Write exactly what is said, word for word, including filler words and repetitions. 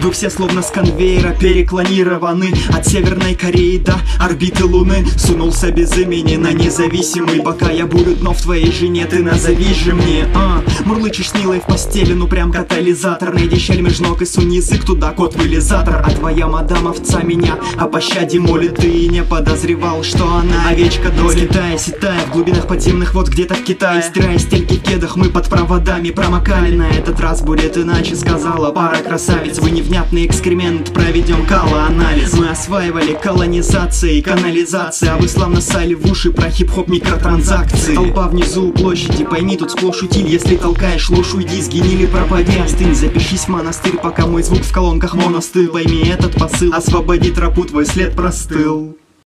Вы все словно с конвейера переклонированы. От Северной Кореи до орбиты Луны. Сунулся без имени на независимый. Пока я бурю дно в твоей жене, ты назови же мне. а, Мурлычешь с Милой в постели, ну прям катализатор. Найди щель меж ног и сунь язык туда, кот вылизатор. А твоя мадам овца меня о пощаде молит. Ты и не подозревал, что она овечка доли. Скитая, ситая в глубинах подземных вод где-то в Китае. Стирая стельки в кедах, мы под проводами промокали. На этот раз будет иначе, сказала пара красавиц. Вы невнятный экскремент, проведем кала-анализ. Мы осваивали колонизации, канализации, а вы славно ссали в уши про хип-хоп микротранзакции. Толпа внизу у площади, пойми, тут сплошь утиль. Если толкаешь ложь, уйди, сгини или пропади, остынь. Запишись в монастырь, пока мой звук в колонках моностыл. Пойми этот посыл, освободи тропу, твой след простыл.